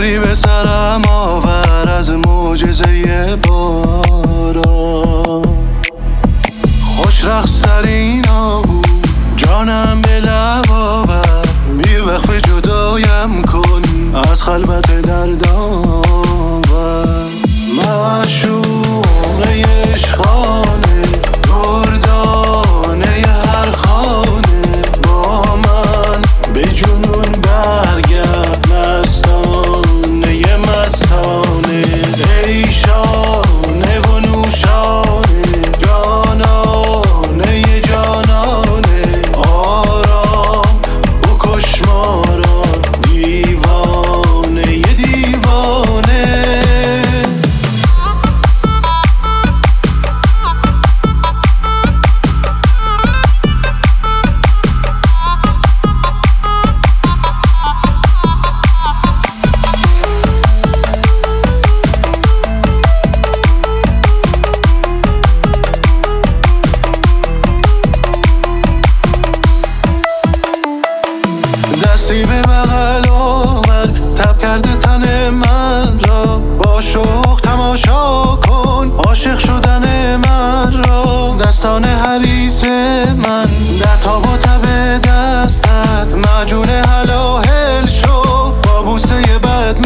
ابری به سرم آور از معجزه باران. خوش رقص‌ترین آهو جانم به لب آور، بی وقف جدایم کن از خلوت دردآور. معشوق عشقانه دردانه هر خانه، با من به جنون برگرد مستانه مستانه. ای شانه و نوشانه جانانه جانانه، آرام بکش ما را دیوانه دیوانه. دستی به بغل آور تب کرده تن من را، با شوق تماشا کن عاشق شدن من را. دستان حریص من در تاب و تب دستت معجون هلاهل شو، با بوسه بد